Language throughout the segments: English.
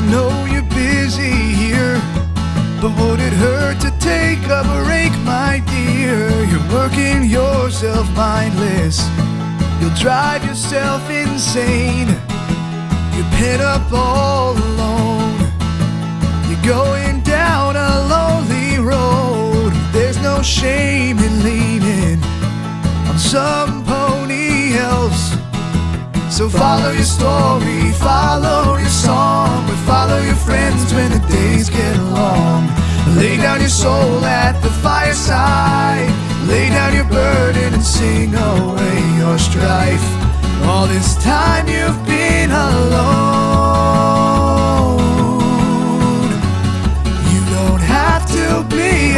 know you're busy here, but would it hurt to take a break, my dear? You're working yourself mindless, you'll drive yourself insane. You're pent up all alone, you're going down a lonely road. There's no shame in leaning on somebody else. So follow your story, follow your song, but follow your friends when the days get long. Lay down your soul at the fireside, lay down your burden and sing away your strife. All this time you've been alone, you don't have to be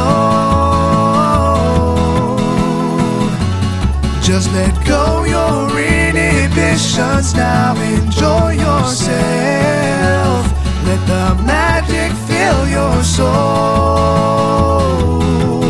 alone. Just let go your inhibitions now, enjoy yourself. Let the magic fill your soul.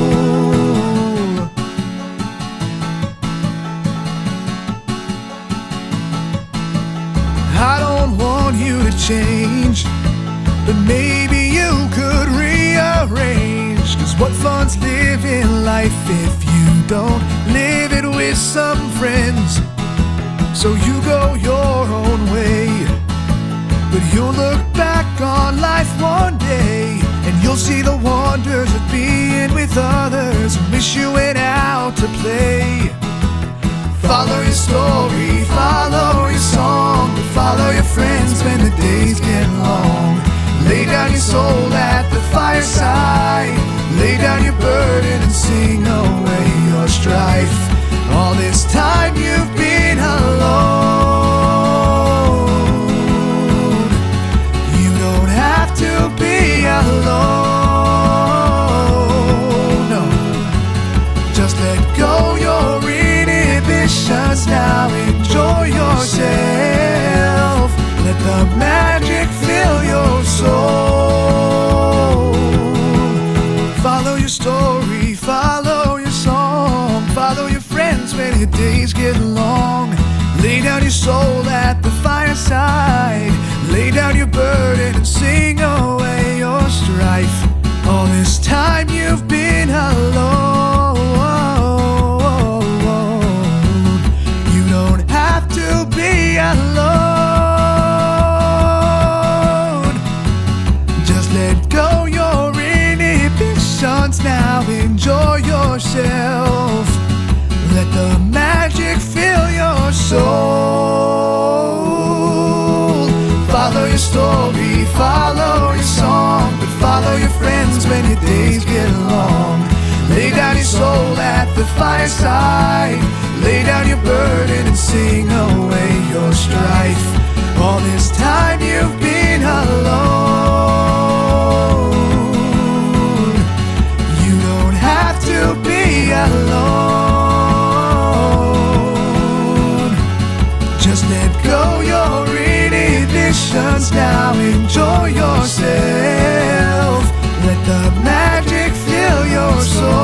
I don't want you to change, but maybe you could rearrange. 'Cause what fun's living life if you don't live it with some friends? So you go your own way, but you'll look back on life one day, and you'll see the wonders of being with others and wish you went out to play. Follow your story, follow your song, but follow your friends when the days get long. Lay down your soul at the fireside, lay down your burden and sing away your strife. All this time you've been alone, you don't have to be alone, no. Just let go your inhibitions now, enjoy yourself. Let the magic fill your soul. Follow your story, follow your song, follow your friends when your days get long. Lay down your soul at the fireside, lay down your burden and sing away your strife. All this time you've been alone, you don't have to be alone. Just let go your inhibitions now, enjoy yourself. Let the magic fill your soul. Follow your story, follow your song, but follow your friends when your days get long. Lay down your soul at the fireside, lay down your burden and sing away your strife. All this time you've been alone, you don't have to be alone. Just let go your inhibitions now, enjoy yourself. Let the magic fill your soul.